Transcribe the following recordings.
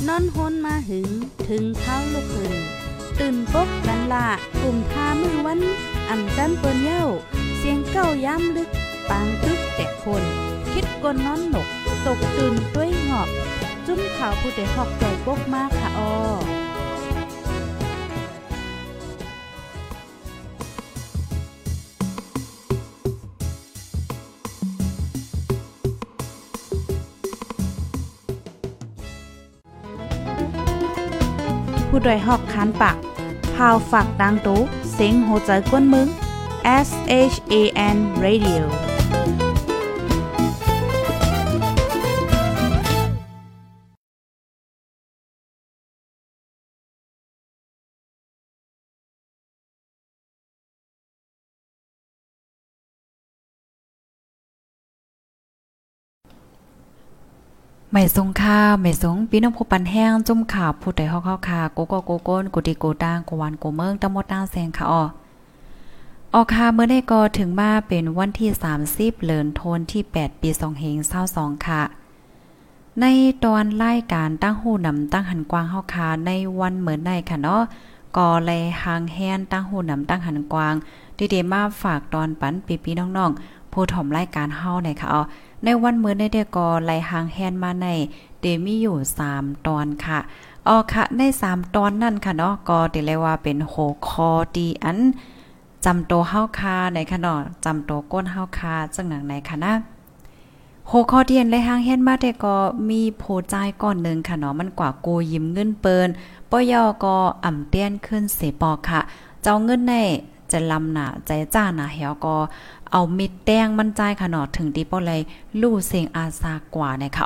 นอนฮนมาหึงถึงเท้าลูกขึ้นตื่นปกกันละกลุ่มทามือวันอ่ำจันเปิ้นเย้าเสียงเก้าย้ำลึกปางตึกแต่คนคิดกนนอนหนกตกตื่นด้วยหงอบจุ้มข่าวผู้ใดหอกใจปกมากค่ะอผู้ใดหอกคานปากพาวฝากดังตู้เสียงโหใจกวนมึง SHAN Radio ไม่สงค่าไม่สงพี่น้องผู้ปันแห้งจุ่มข่าวผู้ใดฮอกเฮาคาโกโกโกโกนกุติโกตางกวันโกเมืองตะมดตางแสงค่ะออกค่ะเมื่อได้ก็ถึงมาเป็นวันที่30เดือนธันวาคมที่8ปี2522ค่ะในตอนรายการตั้งหูนำตั้งหันกวางเฮาคาในวันเหมือนในค่ะเนาะก็แลหางแฮนตั้งหูนำตั้งหันกวางดีๆมาฝากตอนปันปีๆน้องๆผู้ถ่อมรายการเฮาในค่ะในวันมื้อในเดก็ไล่หางแฮนมาในเดมีอยู่3ตอนค่ะค่ะใน3ตอนนั่นค่ะเนาะก็ได้เรียกว่าเป็นโหคอดีอันจำโตเฮาคาในค่ะเนาะจำโตก้นเฮาคาจังหนังไหนค่ะนะโหคอเดียนไล่หางแฮนมาได้ก็มีโพจ่ายก้อนนึงค่ะเนาะมันกว่าโกยิ้มเงินเปิ้นป้อยอก็อ่ำเตี้ยนขึ้นเสปอค่ะเจ้าเงินในจะลำหนาใจจ้าหนาเหี่ยวก็เอามิดแต้งมันใจค่ะเนาะถึงดีป้อเลยลู่เสียงอาซากว่านะคะ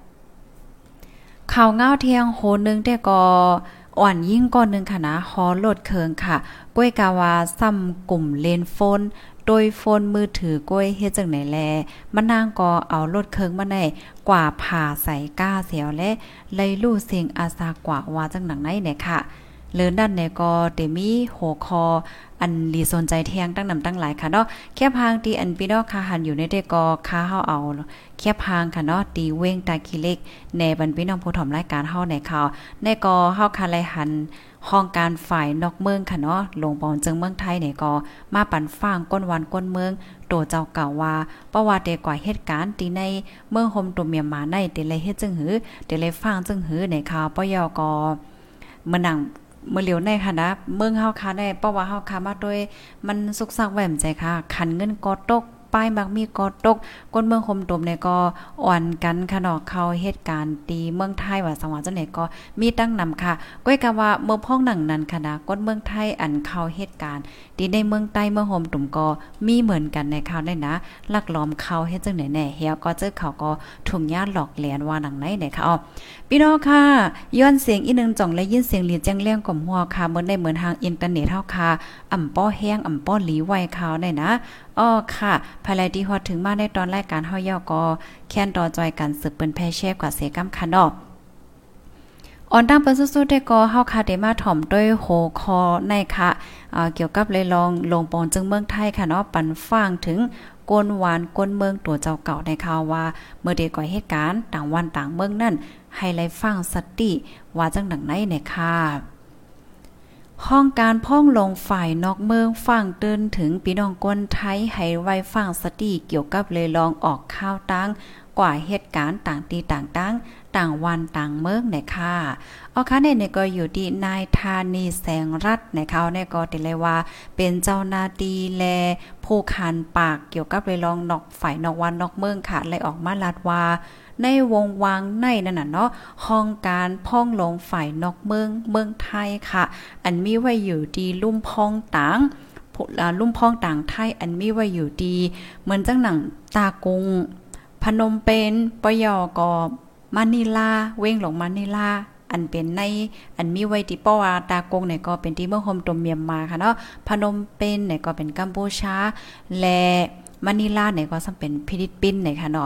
ข่าวเงาเที่ยงโหนึงแต่ก็อ่อนยิ่งก่อนนึงค่ะนะฮอโหลดเคิงค่ะก้วยกาวาซ้ำกลุ่มเลนโฟนโดยโฟนมือถือก้วยเฮ็ดจังไหนแลมันนางก็เอาโหลดเคิงมาได้กว่าผ่าใส่ก้าเสียวและเลยลู่เสียงอาซากว่าว่าจังหนังไหนเนี่ยค่ะเลินด้านเนี่ยก็เตมีหัวคออันลีสนใจแทงตั้งนำตั้งหลายค่ะเนาะแค่พางตีอันพี่น้องคาหันอยู่ในเด็กก็คาเฮาเอาแค่พางค่ะเนาะตีเว้งตาขี้เล็กในบรรพี่น้องผู้ถ่อมรายการเฮาในข่าวในก็เฮาคาไลหันห้องการฝ่ายนอกเมืองค่ะเนาะลงปอนจึงเมืองไทยเนี่ยก็มาปั่นฟางก้นวันก้นเมืองโตเจ้าเก่าว่าประวัติเดกว่าเหตุการณ์ที่ในเมืองโฮมตัวเมียนมาในเดเลยเฮ็ดจึงหือเดเลยฟังจึงหือในข่าวปยก็มื้อนังเมื่อเหลียวในค่ะนะเมืองเฮาคาได้เพราะว่าเฮาคามาโดยมันสุกซักแหวมใจค่ะคันเงินก็ตกป้ายมักมีก็ตกก้นเมืองคมตมเนี่ยก็อ่อนกันค่ะเนาะเข้าเหตุการณ์ตีเมืองไทยว่าสังหวะจังไหนก็มีตั้งนำค่ะก้อยกะว่าเมืองพ้องหนังนั้นค่ะนะก้นเมืองไทยอันเข้าเหตุการณ์ตีในเมืองใต้เมืองโฮมตุ่มก็มีเหมือนกันในข่าวได้นะลักล้อมเข้าเฮ็ดจังไหนแน่เฮียก็เจอเขาก็ถุงยาหลอกแหลนว่าหนังไหนเนี่ยค่ะพี่น้องค่ะย้อนเสียงอีนึงจ่องและยินเสียงหลีแจ้งแรงก่อมหัวค่ะเหมือนได้เหมือนทางอินเทอร์เน็ตเฮาค่ะป้อแห้งป้อหลีไวข่าวได้นะค่ะภายไลที่ฮอดถึงมาในตอนรายการเฮาย่อก็แค้นต่อจอยกันสืบเปิ้นแพร่แชร์กว่าเสกำคันดอกออนตั้งเปิ้นสู้ๆได้ก็เฮาค่ะได้มาถ่อมด้วยโหคอในค่ะเกี่ยวกับเลยลองลงปอนจึงเมืองไทยค่ะเนาะปันฟังถึงกวนหวานกวนเมืองตัวเจ้าเก่าในข่าวว่าเมื่อเดก่อเหตุการณ์ต่างวันต่างเมืองนั่นให้ไล่ฟังสติว่าจังดังไหนเนี่ยค่ะห้องการพ่องลงฝ่ายนอกเมืองฟังเตือนถึงพี่น้องคนไทยให้ไว้ฟังสติเกี่ยวกับเลยลองออกข่าวตั้งกว่าเหตุการณ์ต่างตีต่างตั้งต่างวันต่างเมืองเนี่ยค่ะค่ะเนี่ยก็อยู่ที่นายธานีแสงรัตน์ในเขาเนี่ยก็ติเลยว่าเป็นเจ้าหน้าที่แลผู้คันปากเกี่ยวกับเลยลองนอกฝ่ายนอกวันนอกเมืองค่ะเลยออกมาลาดว่าในวงวางในนั่นน่ะเนาะห้องการพ่องลงฝ่ายนอกเมืองไทยค่ะอันมีไว้อยู่ที่ลุ่มพองต่างลุ่มพองต่างไทยอันมีไว้อยู่ดีเหมือนจังหนังตากงพนมเปญปยกมะนิลาเว้งหลงมะนิลาอันเป็นในอันมีไว้ที่ป้อว่าตากงเนี่ยก็เป็นที่เมืองโฮมตมเมียนมาค่ะเนาะพนมเปญเนี่ยก็เป็นกัมพูชาและมะนิลาเนี่ยก็ซ้ำเป็นฟิลิปปินส์เนี่ยค่ะเนาะ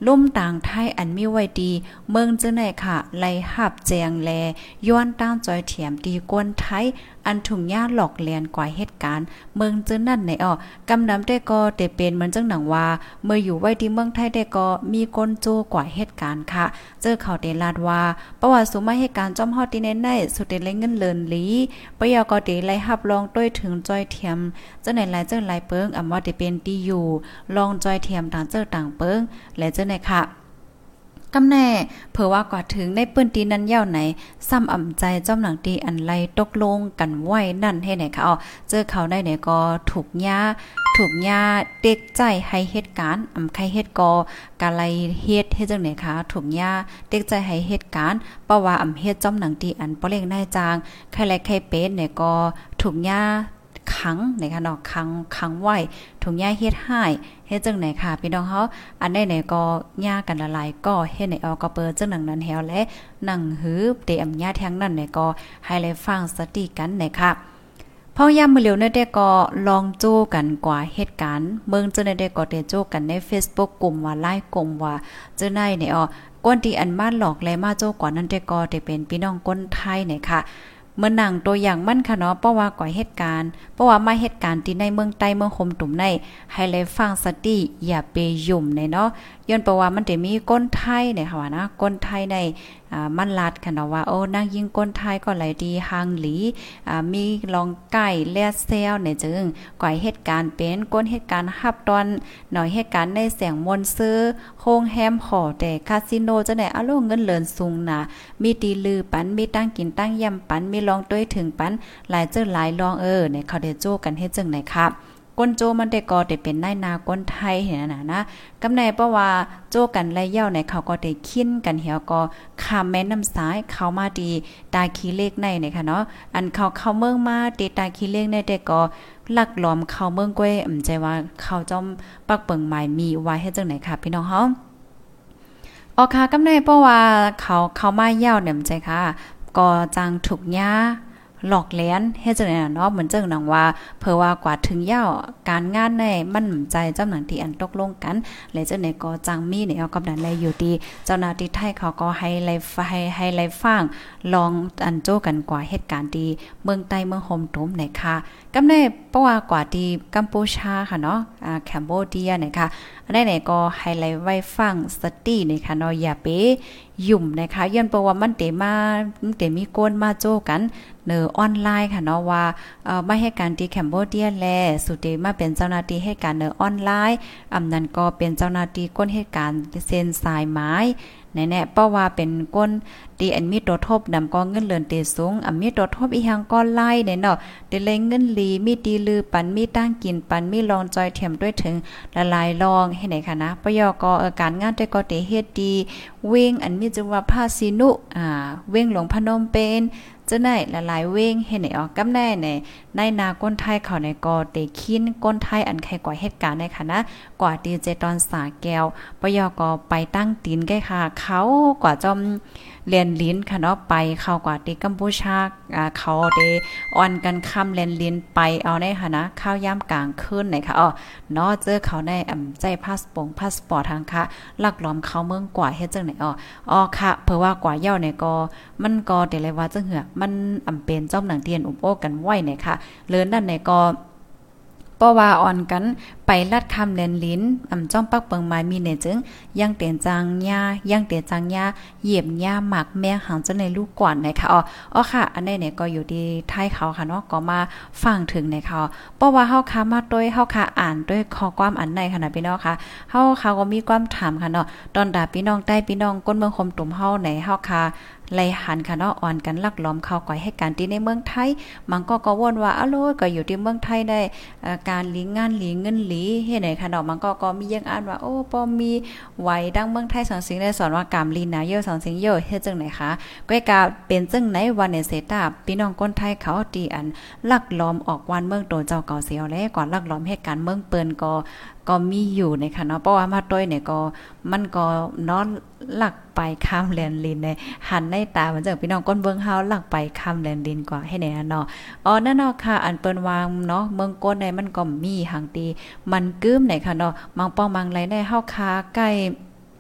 ลุ่มต่างไทยอันมีไว้ดีเมืองจังไหนค่ะไล่หับแจงแลย้อนตั้งจอยเถียมดีกวนไทยอันถุงยาหลอกเลียนกว่าเหตุการณ์เมืองจังนั่นในกำนำได้ก็แต่เป็นเหมือนจังหนังว่าเมื่ออยู่ไว้ที่เมืองไทยได้ก็มีก้นโจกว่าเหตุการณ์ค่ะเจอเขาเดลาดว่าประวัติสุมาเหตุการณ์จอมฮอดที่ในสุดเดเลยเงินเลินหลีปยก็เดไล่หับลองด้วยถึงจอยเถียมจังไหนหลายจังหลายเปิงอำว่าได้เป็นที่อยู่ลองจอยเถียมต่างเจอต่างเปิงและจังไหนค่ะกำแน่เผื่อว่ากว่าถึงในปื้นตีนั้นยาวไหนซ้ำอ่ำใจจ้อมหนังตีอันไลตกลงกันไว้นั่นให้ไหนค่ะเจอเขาได้ไหนก็ถูกย่าเด็กใจให้เหตุการณ์ใครเฮ็ดก็กะไลเฮ็ดจังไหนคะถูกย่าเด็กใจให้เหตุการณ์เพราะว่าเฮ็ดจ้อมหนังตีอันบ่เล่งนายจางใครและใครเป็นเนี่ยก็ถูกย่าขังนะคะเนาะขังไว้ถุงยาเฮ็ดให้เฮ็ดจังไหนค่ะพี่น้องเฮาอันใดไหนก็ย่ากันละลายก็เฮ็ดไหนก็เปิดจังหนังนั้นแฮวและหนังหือเตอำญาแทงนั้นไหนก็ให้เลยฟังสติกันไหนค่ะพอยามมื้อเหลียวเนี่ยได้ก็ลองโจ้กันกว่าเหตุการณ์เมืองจังได้ก็ได้โจ้กันใน Facebook กลุ่มว่าไลน์กลุ่มว่าจังได๋เนี่ยก้นที่อันมาหลอกและมาโจ้กว่านั้นได้ก็ได้เป็นพี่น้องคนไทยเนี่ยค่ะเมื่อหนังตัวอย่างมั่นค่ะเนาะเพราะว่าก่อเหตุการณ์เพราะว่ามาเหตุการณ์ที่ในเมืองใต้เมืองคมตุ่มในให้เลยฟังสติอย่าไปยุ่มในเนาะย้อนเพราะว่ามันจะมีก้นไทยเนี่ยค่ะว่านะก้นไทยในมันลัดค่ะเนาะว่าโอ้นางยิงก้นไทยก็ไหลดีหางหลีมีลองไก่แลดเซลเนี่ยจึงก่อเหตุการณ์เป็นก้นเหตุการณ์ฮับตอนหน่อยเหตุการณ์ในแสงมนต์ซื้อโฮงแฮมหอแต่คาสิโนจะไหนอารมณ์เงินเลินสูงนะมีตีลือปันมีตั้งกินตั้งยำปันมีลองต้วยถึงปันหลายเจอหลายลองเนี่ยเขาได้โจ้กันเฮ็ดจังไหนครับก้นโจมันได้ก็ได้เป็นนายนาก้นไทยเห็นนะกำในเพราะว่าโจกันและเย่าในเขาก็ได้ขิ้นกันเหี่ยวก็ข้ามแม่น้ำซ้ายเขามาดีตาขี้เลขในเนี่ยค่ะเนาะอันเขาเมืองมาตีตาขี้เลขในได้ก็ลักล้อมเขาเมืองก้วยใจว่าเขาจอมปักเปิงหมายมีไว้เฮ็ดจังไหนค่ะพี่น้องเฮาค่ะกำในเพราะว่าเขามาเย่าเนี่ยใจค่ะก็จังถูกย่าหลอกแหลนเฮ็ดจังได๋เนาะเหมือนจังหนังว่าเผื่อว่ากว่าถึงยาวการงานในมันใจจำหนังที่อันตกลงกันและจังได๋ก็จังมีเนี่ยเอากำนันแลอยู่ดีเจ้าหน้าที่ไทยเขาก็ให้ไล่ฟังลองอันโจกันกว่าเหตุการณ์ที่เมืองใต้เมืองโฮมตุมไหนค่ะกำในเพราะว่ากว่าที่กัมพูชาค่ะเนาะแคมโบเดียนะคะอันไหนก็ไฮไลท์ไว้ฟังสตินะคะเนาะอย่าไปยุ่มนะคะย้อนเพราะว่ามันมีโกนมาโจกันเนอออนไลน์ค่ะเนาะว่ามาให้การที่แคมโบเดียแลสุดมาเป็นเจ้าหน้าที่ให้การเนอออนไลน์นั้นก็เป็นเจ้าหน้าที่ก้นเหตุการณ์เซ็นสายไม้แน่ๆเพราะว่าเป็นก้นดีอันมีตัวทบนำก็เงินเลินเตสูงมีตัวทบอีหังก็ไล่เนี่ยเนาะเดเลยเงินลีมีดีลือปันมีตั้งกินปันมีลองจอยเทียมด้วยถึงละลายลองให้ไหนค่ะนะปยกการงานแต่ก็เตเฮ็ดดีเว้งอันมีจังว่าพาสินุเว้งหลวงพนมเป็นจะได้ละลายเว้งให้ไหนกำแน่ในนาก้นไทยเขาในก็เตคินก้นไทยอันใครกว่าเหตุการณ์ในค่ะนะกว่าดีเจตอนสาแก้วปยกไปตั้งตีนใกล้ค่ะเขากว่าจอมเรียนลิ้นค่ะเนาะไปเข้ากว่าที่กัมพูชาเขาได้ออนกันค่ำเรียนลิ้นไปเอาได้ค่ะนะข้าวยามกลางคืนไหนค่ะเนาะเจอเขาในใจพาสปอร์ตทางค่ะลักล้อมเขาเมืองกว่าเฮ็ดจังไหนค่ะเผื่อว่ากว่าเย้าเนี่ยก็มันก็ได้เลยว่าจังเหือมันเป็นจ้อมหนังเตียนอุปโอกันไว้เนี่ยค่ะเลินนั่นเนี่ยก็เพราะว่าอ่อนกันไปลัดคำแลนลิ้นจ้อมปักเปิงไม้มีเนี่ยจึงยังเตียนจางหญ้าเหยียบหญ้าหมักแมงหางจะในลูกกว่านนะคะค่ะอันนี้เนี่ยก็อยู่ที่ไทยเขาค่ะเนาะก็มาฟังถึงในเขาเพราะว่าเฮาค่ะมาด้วยเฮาค่ะอ่านด้วยข้อความอันในค่ะนะพี่น้องค่ะเฮาค่ะก็มีความถามค่ะเนาะตอนดาพี่น้องใต้พี่น้องก้นเมืองคมตุ่มเฮาไหนเฮาค่ะไล่หันค่ะเนาะอ่อนกันลักล้อมเข้าก่อยให้การที่ในเมืองไทยมันก็วนว่าอโลก็อยู่ที่เมืองไทยได้การหลีงานหลีเงินหลีเฮ็ดไหนค่ะเนาะมันก็มียังอ่านว่าโอ้บ่มีไหวดังเมืองไทยสอนสิ่งได้สอนว่ากามลีนาเยอะสอนสิ่งเยอะเฮ็ดจังไหนคะก้อยกาเป็นจังไหนวันในเสตาพี่น้องคนไทยเขาตีอันลักล้อมออกวันเมืองโตเจ้าเก่าเสียวแล้วก่อนลักล้อมให้การเมืองเปิ้นก็มีอยู่ในค่ะเนาะเพราะว่ามาต้อยเนี่ยก็มันก็นอนหลักไปข้ามแลนลินในหันในตาเหมือนจังพี่น้องก้นเบิ่งเฮาหลักไปข้ามแลนลินกว่าให้แน่เนาะนั่นเนาะค่ะอันเปิ้นวางเนาะเมืองก้นในมันก็มีหังตีมันกึ้มไหนค่ะเนาะมังป้องมังไรในเฮาคาใกล้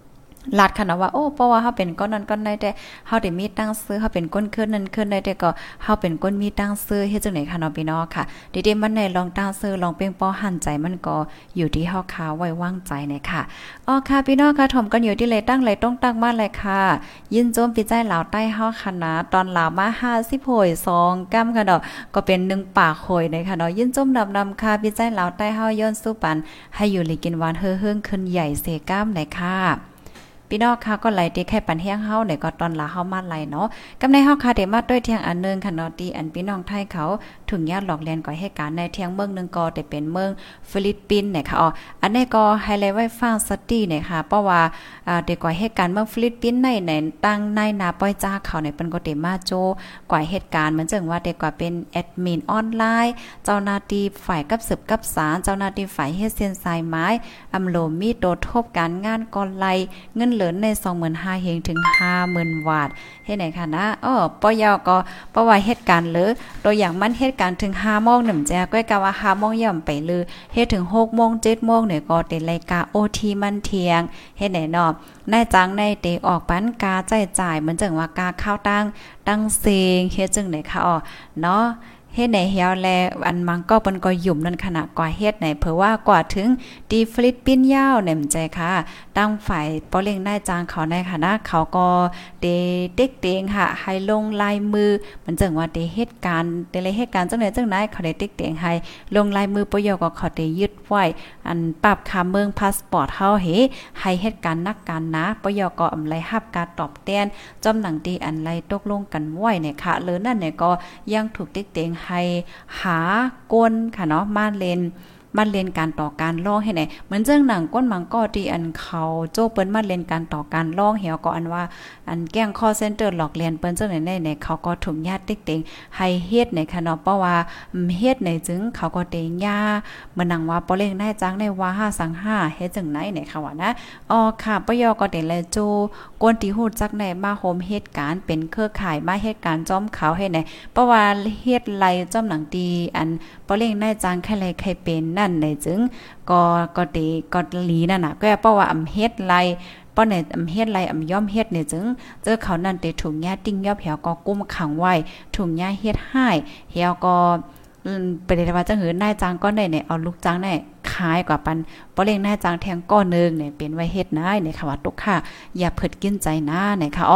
ลัดค่ะเนาะว่าโอ้เพราะว่าเฮาเป็นก้อนนั้นก้อนได้แต่เฮาได้มีตั้งซื้อเฮาเป็นก้นขึ้นนั้นขึ้นได้แต่ก็เฮาเป็นก้นมีตั้งซื้อเฮ็ดจังได๋ค่ะเนาะพี่น้องค่ะดิเดมันในลองตั้งซื้อลองเป้งป้อหั่นใจมันก็อยู่ที่เฮาค่ะไว้วางใจนะค่ะอ๋อค่ะพี่น้องค่ะถ่อมกันอยู่ที่เลยตั้งเลยต้องตั้งมาเลยค่ะยินโจมปีใจลาวใต้เฮาค่ะนะตอนลาวมา50โหย2กำค่ะเนาะก็เป็น1ปากโหยนะคะเนาะยินโจมนำค่ะปีใจลาวใต้เฮาย้อนสู้ปันให้อยู่เลยกินหวานเฮืองขึ้นใหญ่เสก้ามเลยค่ะพี่น้องค่ะก็ไหลตีแค่ปันเฮียงเฮาเนี่ยก็ตอนละเฮามาไหลเนาะกำในเฮาค่ะได้มาด้วยเที่ยงอันนึงค่ะเนาะที่อันพี่น้องไทยเขาถึงญาติหลอกเลียนก่อให้การในเที่ยงเมืองนึงก็ได้เป็นเมืองฟิลิปปินส์เนี่ยค่ะอ๋ออันนี้ก็ไฮไลท์ไว้ฟังสตี้เนี่ยค่ะเพราะว่าเด็กก่อให้การเมืองฟิลิปปินส์ในตั้งในนาป้อยจ้าเขาเนี่ยเปิ้นก็ได้มาโจก่อเหตุการณ์เหมือนจังว่าเด็กกว่าเป็นแอดมินออนไลน์เจ้าหน้าที่ฝ่ายกับสืบกับสารเจ้าหน้าที่ฝ่ายเฮ็ดเส้นสายไม้อำโลมีโดดทบการงานก่อนไลเงินเหลือใน25,000เฮงถึง 50,000 บาทเฮ็ดไหนค่ะนะปอยก็เพราะว่าเหตุการณ์เลยตัวอย่างมันเหตุการณ์ถึง5:00 นนำแจ้ก้อยกะว่า5:00 นย่ำไปเลยเฮ็ดถึง6:00 น7:00 นเนี่ยก็เป็นรายการ OT มันเที่ยงเฮ็ดไหนเนาะนายจ้างในเตออกปันกาจ่ายเหมือนจังว่ากาข้าวตั้งเซงเฮ็ดจังได๋ค่ะเนาะเฮ็ดไหนเหี่ยวแลอันมังก็เปิ้นก็ยุ่มนั่นขณะกว่าเฮ็ดไหนเผอว่ากว่าถึงดีฟิลิปปินส์ยาวแหนมใจค่ะตั้งฝ่ายปอเล่งนายจ้างเขาในคณะเขาก็เตเต็กเตงค่ะให้ลงลายมือมันจังว่าเตเหตุการณ์จังไหนเขาได้เต็กเตงให้ลงลายมือปยก็เขาได้ยึดไว้อันปรับค่าเมืองพาสปอร์ตเฮาให้เหตุการณ์นักการนะปยก็อำไลรับการตอบแทนจอมหนังตีอันไลตกลงกันไว้เนี่ยค่ะหรือนั่นเนี่ยก็ยังถูกเต็กเตงให้หาก้นค่ะเนาะมาเล่นการต่อการร้องให้ไหนเหมือนเจ้งหนังก้นมังก็ที่อันเขาโจ้เปิ้นมาเล่นการต่อการร้องเหี่ยวก็อันว่าอันแกล้ง call center หลอกเลียนเปิ้นเจ้าไหนในเขาก็ถูกญาติติ๊กเต็งให้เฮ็ดในค่ะเนาะเพราะว่าเฮ็ดในจึงเขาก็เตงยาเหมือนหนังว่าปอเล่งได้จังในว่า5สัง5เฮ็ดจังไหนเนี่ยค่ะว่านะค่ะปยก็ได้แลโจก้นที่ฮู้จักในมาโฮมเหตุการณ์เป็นเครือข่ายมาเหตุการณ์จ้อมเขาให้ไหนเพราะว่าเฮ็ดไลจ้อมหนังตีอันปอเล่งได้จังใครใครเป็นนั่นในจึงก็ดีก็หลีนั่นน่ะก็เพราะว่าอำเฮ็ดไลป้อเนี่ยอำเฮ็ดไลอำย่อมเฮ็ดเนี่ยจึงเจอเขานั่นเตถุงยาติ้งยอบเหี่ยวก็กุ้มขังไว้ถุงยาเฮ็ดให้เหี่ยวก็ไปได้ว่าจังหือนายจ้างก็ได้เนี่ยเอาลูกจ้างได้ขายกว่าปันบ่เล่งนายจ้างแทงก้อนนึงเนี่ยเป็นไว้เฮ็ดนะเนี่ยค่ะว่าตุกค่ะอย่าเพิดกินใจนะเนี่ยค่ะ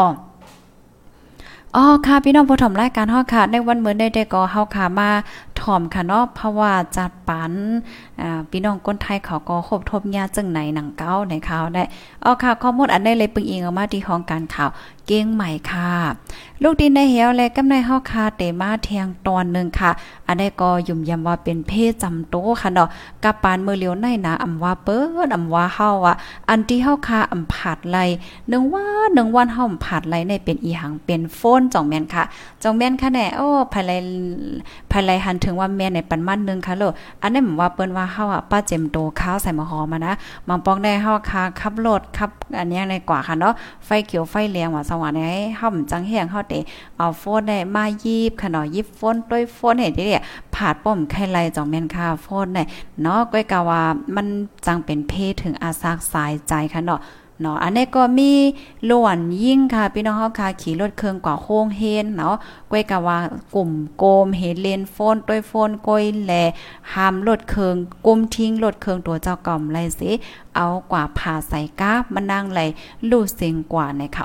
ค่ะพี่น้องผู้ชมรายการเฮาค่ะในวันมื้อได้ก็เฮาค่ะมาถ่อมค่ะเนาะเพราะว่าจัดปันพี่น้องคนไทยเขาก็ครบทบญาติจังไหนหนังเก้าในข่าวได้ค่ะข้อมูลอันได้เลยปึงอิงออกมาที่ห้องการข่าวเก้งใหม่ค่ะลูกดินในเหี่ยวและกำในเฮาค่ะเตมาเทียงตอนนึงค่ะอันได้ก็ยุ่มยำว่าเป็นเพศจำโตค่ะเนาะกับปานมือเลียวในนะอำว่าเปิ้นอำว่าเฮาอันที่เฮาค่ะอำผาดไหล1วันเฮาผาดไหลในเป็นอีหังเป็นโฟนจ่องแม่นค่ะจ่องแม่นค่ะแน่ภายไลหันถึงว่าแม่ในปันมันนึงค่ะโลอันนี้หมายว่าเปิ้นว่าเฮาป้าเจมโตข้าวใส่มะฮอมานะมังปองได้เฮาค่ะขับรถขับอันนี้ในกว่าค่ะเนาะไฟเขียวไฟแรงว่าสว่างให้เฮาจังแฮงเฮาเตเอาโฟนได้มายีบค่ะเนาะยีบโฟนด้วยโฟนเฮ็ดดิผาดป้อมไข่ไล่จ่องแม่นค่ะโฟนได้เนาะก้อยกะว่ามันจังเป็นเพศถึงอาซากสายใจค่ะเนาะอันนี้ก็มีล้วนยิ่งค่ะพี่น้องเฮาค่ะขี่รถเครื่องกว่าโค้งเฮนเนาะก้อยกะว่ากลุ่มโกมเฮเลนโฟนด้วยโฟนก้อยแลห้ามรถเครื่องกุมทิ้งรถเครื่องตัวเจ้าก่อมไรสิเอากว่าผ่าใส่กาบมานั่งไหลลู่เสียงกว่าในค่ะ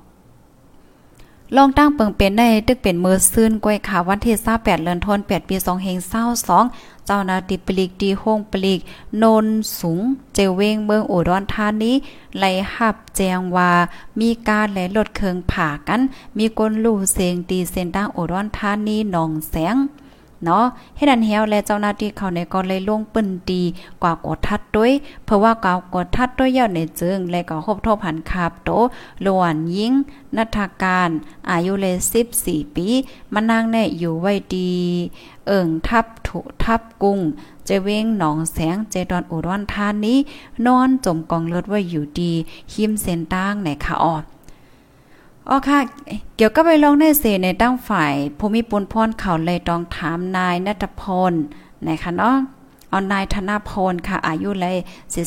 ลองตั้งเปิงเป็นได้ตึกเป็นมือซื่นก้อยค่ะวันที่28เดือนธันวาคม8ปี2522เจ้าหน้าที่ปลีกดีห้องปลีกโนนสูงเจเวงเมืองอุดรธานีไล่หับแจ้งว่ามีการและรถเครื่องผ่ากันมีคนลู่เสียงตีเส้นทางอุดรธานีหนองแสงเนาะเฮ็ดอันเหี่ยวและเจ้าหน้าที่เขาในก็เลยลงปืนตีกว่ากดทัดด้วยเพราะว่ากดทัดด้วยยาวในจึงและก็ครบทบหันคาบโตล้วนยิงนัฐการอายุเลย14ปีมานั่งแน่อยู่ไว้ดีทับถุทับกุ้งเจเวงหนองแสงเจดอนอุดรธานีนอนจมกองเลือดไว้อยู่ดีหิมเส้นตั้งในค่ะค่ะเกี่ยวกับไปลองในเสในตั้งฝ่ายภูมิปุลพรเขาเลยต้องถามนายณัฐพลนะคะเนาะเอานายธนพลค่ะอายุเลย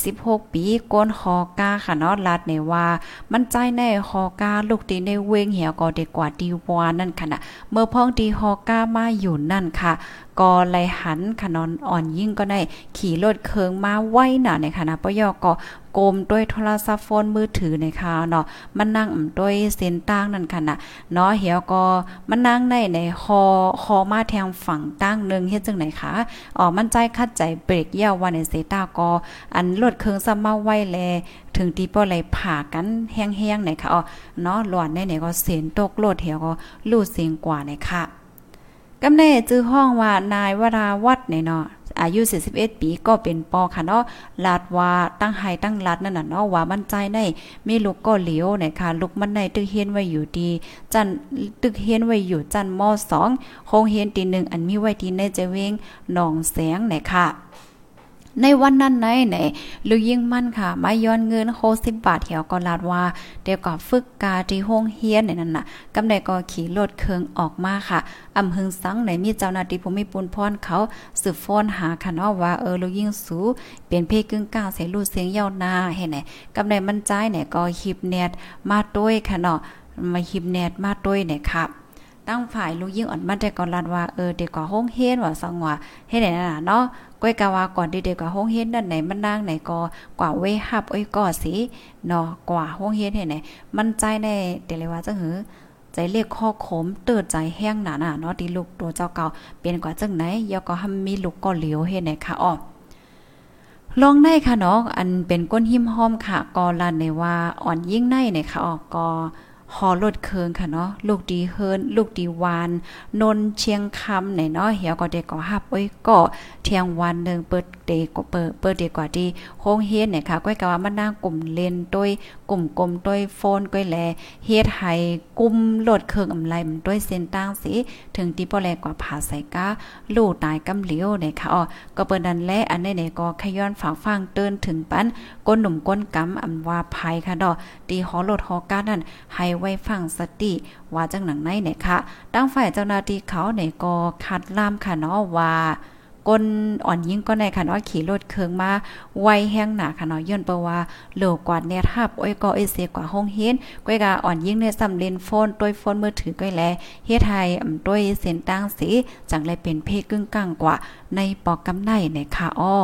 46ปีก้นฮอกาค่ะเนาะลัดในว่ามันใจในฮอกาลูกตีในเวงเหี่ยวก็ดีกว่าดีวานั่นค่ะนะเมื่อพ้องดีฮอกามาอยู่นั่นค่ะก็ไลหันขนอนอ่อนยิ่งก็ได้ขี่รถเคิงมาไว้น่ะในค่ะนะปยก็โกมด้วยโทรศัพท์โฟนมือถือในค่ะเนาะมันนั่งด้วยเส้นตั้งนั่นค่ะนะเนาะเหี่ยวก็มันนั่งในคอมาแทงฝั่งตั้งนึงเฮ็ดจังไหนคะมันใจคัดใจเบรกเยี่ยวว่าในเซตาก็อันรถเคิงซ้ำมาไว้แลถึงที่ป้อไหลผ่ากันแห้งๆไหนค่ะเนาะหลวนในก็เสียนตกโลดเหี่ยวก็ลู่เสียงกว่าในค่ะกำเนิดจื้อห้องว่านายวราวัฒน์เนาะอายุ41ปีก็เป็นปอค่ะเนาะลาดว่าตั้งไห้ตั้งลัดนั่นน่ะเนาะว่ามันใจในมีลูกก็เหลียวค่ะลูกมันในตึกเฮียนไว้อยู่ดีจันตึกเฮียนไว้อยู่จันม.2 โรงเรียนตี1อันมีไว้ที่ในจะเวงหนองแสงค่ะในวันนั้นไหนลูกยิ่งมั่นค่ะมาย้อนเงิน60 บาทเหี่ยวก็ลาดว่าเดี๋ยวก็ฝึกกาที่โรงเรียนนั่นน่ะกำไดก็ขี่รถเคิงออกมาค่ะอำหึงสังไหนมีเจ้าหน้าที่ภูมิปุนพรเขาสืบฟ้อนหาค่ะเนาะว่าลูกยิ่งสูเป็นเพกึ่งกลางใส่ลูกเสียงยาวนาเฮ็ดไหนกำไดมันใจเนี่ยก็ฮิบแนตมาด้วยค่ะเนาะมาฮิบแนตมาด้วยเนี่ยค่ะตั้งฝ่ายลูกยิ่งอ่อนมาแต่ก่อนลาดว่าเด็กก็โรงเรียนว่าสังว่าเฮ็ดไหนน่ะเนาะก้อยกะว่าก่อนเด็กๆกว่าโรงเรียนนั่นไหนมันนางไหนก็กว่าเวฮับก็สิเนาะกว่าโรงเรียนเฮ็ดไหนมันใจในแต่เลยว่าจังหือใจเรียกข้อขมเตือนใจแห้งหนาน่ะเนาะที่ลูกตัวเจ้าเก่าเปลี่ยนกว่าจังไหนยอก็ทำมีลูกก็เหลียวเฮ็ดไหนค่ะลองได้ค่ะเนาะอันเป็นก้นหิมห้อมค่ะก็ลั่นในว่าอ่อนยิ่งในเนี่ยค่ะก็ฮอรถเคิงค่ะเนาะลูกดีเฮิรนลูกดีวานนนเชียงคำไหนเนาะเหี่ยวก็เด็กก็ฮับก็เที่ยงวันนึงเปิดเดก็เปิดเดกว่าที่โรงเรียนเนี่ยค่ะก้อยก็ว่ามันนั่งกลุ่มเล่นด้วยกลุ่มกลมด้วยโฟนก้อยแลเฮ็ดให้กลุ่มรถเคิงอำไลมันด้วยเส้นตั้งสิถึงที่บ่แลกว่าผาใส่กาลู่ตายกำเหลียวเนี่ยค่ะก็เปิ้นนั่นแหละอันนี้เนี่ยก็ขย้อนฝากฟังเตือนถึงปันก้นหนุ่มก้นกำอำว่าภัยค่ะดอกตีฮอรถฮอกานั่นให้ไว้ฟังสติว่าจังหนังไหนเนี่ยค่ะตั้งฝ่ายเจ้าหน้าที่เขาเนี่ยก็คัดล่ามค่ะเนาะว่าก้นอ่อนยิ่งก็ในค่ะเนาะขี่รถเคิงมาไวแห้งหนาค่ะเนาะย้อนเปว่าเหลวกว่าแนทับก็เสียกว่าห้องเฮ็ดก้อยกาอ่อนยิ่งเนี่ยซ้ำเล่นโฟนด้วยโฟนมือถือก้อยแลเฮ็ดให้ด้วยเส้นตั้งสีจังเลยเป็นเพศกึ่งกลางกว่าในปอกกำไนเนี่ยค่ะ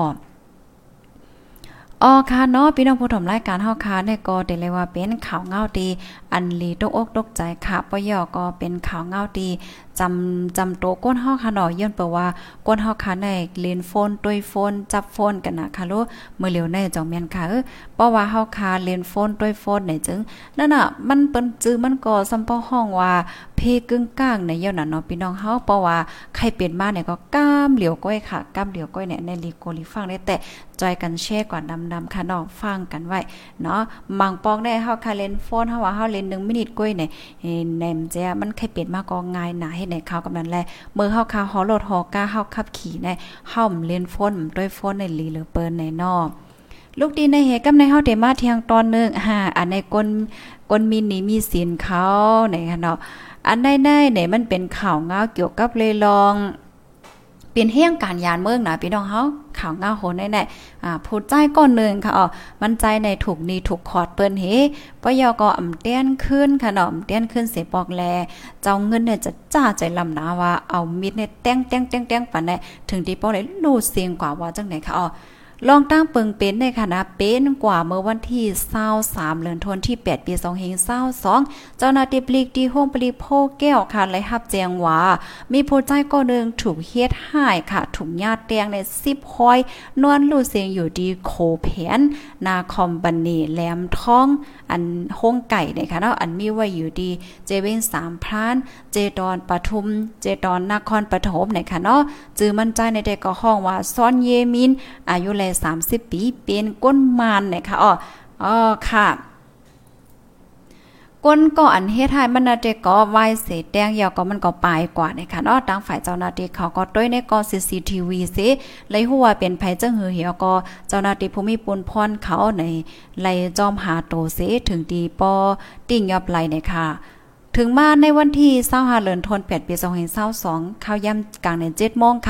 ค่ะเนาะพี่น้องผู้ชมรายการเฮาค่ะเนี่ยก็ได้เลยว่าเป็นข่าวเงาดีอันลีตกอกตกใจค่ะปยก็เป็นข่าวเงาดีจำโตก้นเฮาค่ะเนาะย้อนเปว่าก้นเฮาค่ะในเล่นโฟนด้วยโฟนจับโฟนกันนะค่ะโลมื้อเหลียวในจองแม่นค่ะเพราะว่าเฮาค่ะเล่นโฟนด้วยโฟนเนี่ยจึงนั่นน่ะมันเปิ้นจื้อมันก็ซ้ำป้อห้องว่าเพกึ่งกลางในเยาน่ะเนาะพี่น้องเฮาเพราะว่าใครเป็นมาเนี่ยก็ก้ามเหลียวก้อยค่ะก้ามเหลียวก้อยเนี่ยในลีโกลีฟังได้แต่จอยกันแชร์ก่อนดำๆค่ะเนาะฟังกันไว้เนาะมังปองได้เฮาค่ะเล่นโฟนเฮาว่าเฮาเล่น1มินิก้อยเนี่ยแหนมแจ้มันใครเป็นมาก็ง่ายหนาเฮ็ดให้เขากำนั้นแลเมื่อเฮาค่ะฮอรถฮอกาเฮาขับขี่ในเฮาเล่นโฟนด้วยโฟนในลีหรือเปิ้นในเนาะลูกดีในเหตุกำในเฮาได้มาเที่ยงตอนนึงอันในก้นมินิมีศีลเขาไหนค่ะเนาะอันได้ๆเนี่ยมันเป็นข่าวเงาเกี่ยวกับเลยลองเป็นเฮี้ยงการยานเมืองนะพี่น้องเฮาข่าวเงาโหนแน่ๆผู้ใจก้อนนึงค่ะมันใจในถูกนี่ถูกขอดเปิ้นเฮปยก็อำเตี้ยนขึ้นค่ะเนาะเตี้ยนขึ้นเสปอกแลเจ้าเงินเนี่ยจะจ้าใจลำนาว่าเอามิดเนี่ยแต้งปานใดถึงที่ปอกเลยรู้เสียงกว่าว่าจังไหนค่ะลองตั้งเปิงเป็นในคณะเป็นกว่าเมื่อวันที่23เดือนธันวาคมที่8ปี2522เจ้าหน้าที่ปลีกที่ห้องปลีกโพแก้วค่ะและรับแจ้งว่ามีผู้ใจก็นึงถูกเฮ็ดหายค่ะถูกญาติแตงใน10ห้อยนวลลู่เสียงอยู่ดีโคแผนนาคอมบันนีแหลมท้องอันห้องไก่เนี่ยค่ะเนาะอันมีไว้อยู่ดีเจเว้น3พรานเจดอนปทุมเจดอนนครปฐมเนี่ยค่ะเนาะจื้อมั่นใจในเด็กก็ห้องว่าซ้อนเยมินอายุ30 ปีเป็นก้นมานเนี่ยค่ะค่ะก้นก็อันเฮ็ดให้มันน่ะเด็กก็ไว้เสแดงยาวก็มันก็ปลายกว่าเนี่ยค่ะเนาะทางฝ่ายเจ้าหน้าที่เขาก็ต้วยในกอ CCTV สิเลยฮู้ว่าเป็นไผจังหือเหี่ยวก็เจ้าหน้าที่ภูมิปุนพรเขาในไล่จอมหาโตเสถึงดีปอติ่งยอบไหลเนี่ยค่ะถึงมาในวันที่25เดือนธันวาคมปี2522ข้าวย่ำกลางใน 7:00 นค่ะเจ้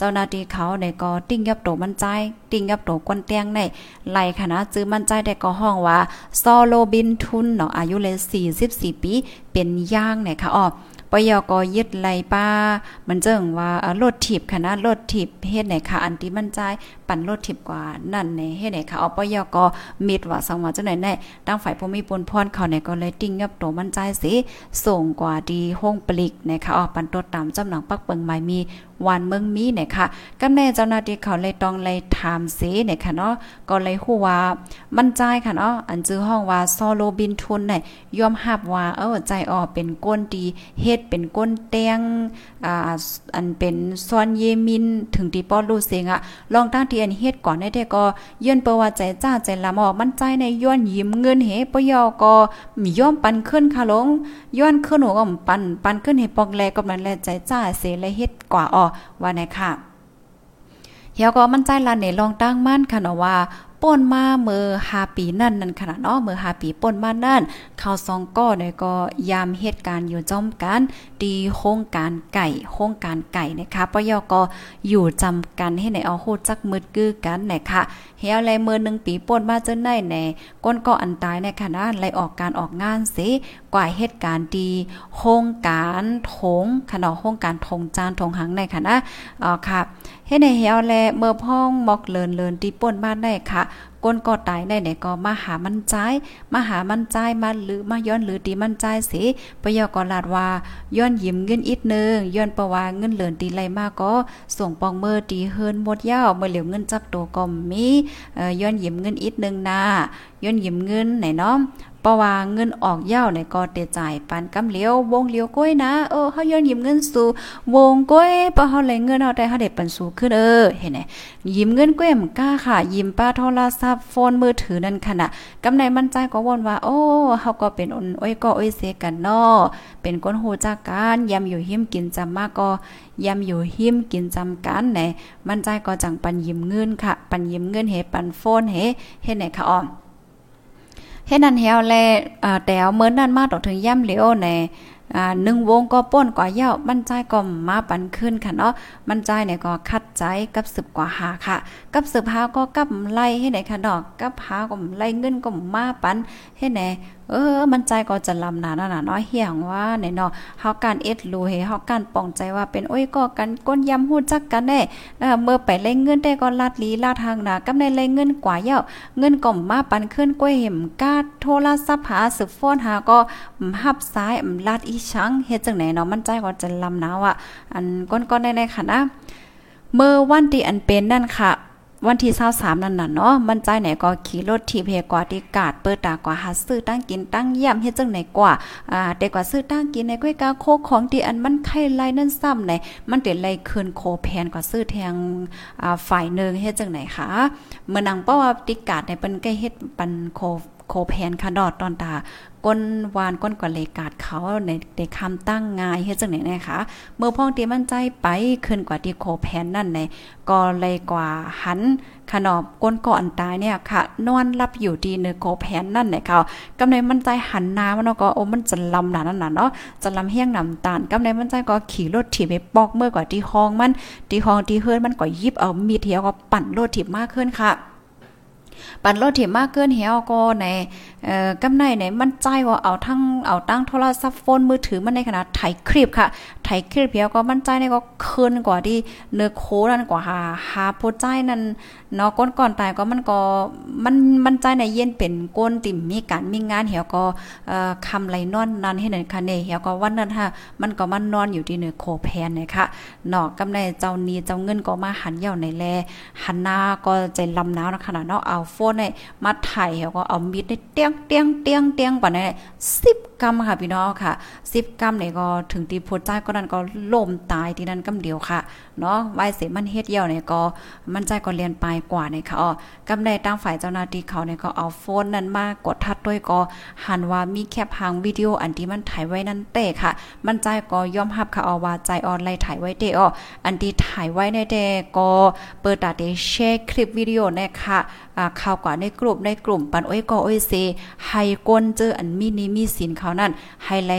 จ้าหน้าที่เขาในก็ติ้งยับโตมันใจติ้งยับโตกวนเตียงในไหลคณะจื้อมันใจแต่ก็ห้องว่าซอโลบินทุนเนาะอายุเลย44ปีเป็นย่างเนี่ยค่ะปยกยึดไหลป้ามันเจิงว่ารถถีบคณะรถถีบเฮ็ดไหนค่ะอันที่มันใจปั่นรถถีบกว่านั่นในเฮ็ดไหนค่ะปยกมิดว่าสังว่าจังไหนแน่ตั้งฝ่ายผู้มีปนพรเขาเนี่ยก็เลยติ้งยับโตมันใจสิส่งกว่าดีห้องปลิกนะคะปั่นตัวตามจำหนังปักเปิงหมายมีวันเมืองมีเนี่ยค่ะก็แน่เจ้าหน้าที่เขาเลยต้องเลยถามเสเนี่ยค่ะเนาะก็เลยฮู้ว่ามันใจค่ะเนาะอันชื่อห้องว่าซอโลบินทุนเนี่ยยอมรับว่าใจเป็นก้นดีเฮ็ดเป็นก้นเตียงอันเป็นซอนเยมินถึงที่ป้อรู้เสียงลองตั้งที่อันเฮ็ดก่อนได้ก็ย้อนเปว่าใจจ้าใจละมันใจในย้อนยิ้มเงินเฮปยก็มีย้อมปันขึ้นค่ะลงย้อนขึ้นหัวก็ปันขึ้นให้ปองแลกำนั้นแลใจจ้าเสเลยเฮ็ดกว่าว่าไหนค่ะเฮียก็มันใจละเนี่ยลองตั้งมั่นค่ะเนาะว่าป่นมาเมื่อ5ปีนั่นขนาดเนาะเมื่อ5ปีป่นมานั่นข่าว2ก้อเนี่ยก็ยามเหตุการณ์อยู่จ้อมกันดีโครงการไก่นะคะปยก็อยู่จำกันให้ในเอาโหจักมืดกือกันนะคะเฮียอะไรเมื่อ1ปีป่นมาจนได้แน่ก้นก็อันตายในคณะไล่ออกการออกงานสิกว่าเหตุการณ์ดีโครงการถงขนาดโครงการถงจานถงหังในคณะค่ะให้ในเฮียแลเมื่อพ้องมอกเลินตีป่นมาได้ค่ะก้นก็ตายได้ไหนก็มาหามันใจมาหรือมาย้อนหรือตีมันใจสิปยกลาดว่าย้อนยิ้มเงินอีกนึงย้อนประว่าเงินเหลือนตีไหลมากก็ส่งปองเมื่อตีเฮินหมดยาวเมื่อเหลียวเงินจักโตก็มีย้อนยิ้มเงินอีกนึงนะย้อนยิ้มเงินไหนเนาะเพราะว่าเงินออกยาวในก็เตจ่ายปันกำเลี้ยววงเลี้ยวก้อยนะเฮาย้อนยิ้มเงินสู่วงก้อยปะเฮาไหลเงินเฮาได้เฮาได้ปันสู่ขึ้นเห็นไหมยิ้มเงินก้อยมกล้าค่ะยิ้มป้าโทรศัพท์โฟนมือถือนั่นขณะกำไหนมั่นใจก็วนว่าเฮาก็เป็นอ้อยก็อ้อยเสกันเนาะเป็นคนฮู้จักกันยำอยู่หิมกินจำมากก็ยำอยู่หิมกินจำกันไหนมั่นใจก็จังปันยิ้มเงินค่ะปันยิ้มเงินเฮปันโฟนเฮไหนค่ะเฮ็ดนั่นเฮาแลแต่เอาเหมือนนั้นมาตกถึงย่ำเหลียวใน1วงก็ป้นกว่าเย้ามั่นใจก็มาปันขึ้นค่ะเนาะมั่นใจเนี่ยก็คัดใจกับ10กว่าหาค่ะกับ10หาก็กับไล่ให้ไหนค่ะดอกกับหาก็ไล่เงินก็มาปันให้ไหนมันใจก็จะลำหนาเนาะเฮียงว่าเนี่ยเนาะเฮาการเอ็ดรู้เฮาการป้องใจว่าเป็นก็กันก้นยำฮู้จักกันแน่เมื่อไปไล่เงินได้ก็ลาดลีลาดทางหน้ากับในไล่เงินกว่าเย้าเงินก็มาปันขึ้นก้อยเห็มกาโทรศัพท์หาสืบฟ้อนหาก็หับซ้ายลาดอีชังเฮ็ดจังไหนเนาะมันใจก็จะลำหนาวอันก้นๆได้ๆค่ะนะเมื่อวันที่อันเป็นนั่นค่ะวันที่23นั่นน่ะเนาะมันใจไหนก็ขี่รถถีบเฮกว่าที่กาดเปิดตากว่าหาซื้อตั้งกินตั้งเยี่ยมเฮ็ดจังไหนกว่าแต่กว่าซื้อตั้งกินในก้อยกาโคของที่อันมันไข่ไล่นั่นซ้ำไหนมันเต็ไล่คืนโคแพนกว่าซื้อแทงฝ่ายนึงเฮ็ดจังไหนคะเมื่อนังเพราะว่าติกาดในเปิ้นใกล้เฮ็ดปันโคแพนค่ะดอดตอนตาก้นวานก้นกว่าเลกาดเขาในคำตั้งงายเฮ็ดจังไหนนะคะเมื่อพ้องตีมันใจไปขึ้นกว่าที่โคแพนนั่นในก็เลยกว่าหันขนอบก้นก่อนตายเนี่ยค่ะนอนรับอยู่ดีเนโคแพนนั่นเนี่ยเขากำในมันใจหันน้ำมันก็มันจะลำหนานั่นน่ะเนาะจะลำเฮี้ยงน้ำตาลกำในมันใจก็ขี่รถถีบไปปอกเมื่อกว่าที่ห้องมันที่ห้องที่เฮือนมันก็ยิบเอามีดเหี่ยวก็ปั่นรถถีบมากขึ้นค่ะปั่นรถถีบมากเกินเหี่ยวก็ในกำในมันใจว่าเอาตั้งโทรศัพท์โฟนมือถือมันในขนาดถ่ายคลิปค่ะถ่ายคลิปเหี่ยวก็มันใจในก็คืนกว่าที่เนื้อโคนั่นกว่าหาโพใจนั่นเนาะก้นก่อนตายก็มันใจในเย็นเป็นก้นติ่มมีการมีงานเหี่ยวก็คำไหลนอนนั้นให้นั่นค่ะเนี่ยเหี่ยวก็วันนั้นค่ะมันก็มันนอนอยู่ที่เนื้อโคแพนเนี่ยค่ะเนาะกำในเจ้านี้เจ้าเงินก็มาหันเหย่าในแลหันหน้าก็ใจลำหนาวนะขนาดเนาะเอาโฟนเนี่ยมาถ่ายเหี่ยวก็เอามีดได้เตี้ยงป่านนี้10 กรัมค่ะพี่น้องค่ะ10 กรัมเนี่ยก็ถึงตีโพใจก็นั่นก็ล่มตายที่นั่นกำเดียวค่ะเนาะไว้เสมันเฮ็ดเหี่ยวเนี่ยก็มันใจก็เรียนปลายกว่าเนี่ยค่ะกำได้ตั้งฝ่ายเจ้าหน้าที่เขาเนี่ยก็เอาโฟนนั้นมากดทัดด้วยก็หันว่ามีแคปหางวิดีโออันที่มันถ่ายไว้นั่นเต้ค่ะมันใจก็ยอมรับค่ะว่าใจออนไลน์ถ่ายไว้เต้อันที่ถ่ายไว้ในเต้ก็เปิดตาเต้แชร์คลิปวิดีโอเนี่ยค่ะข่าวกว่าในกลุ่มปันก็เซให้ก้นเจออันมีสินเขานั่นให้ไล่ฮับโค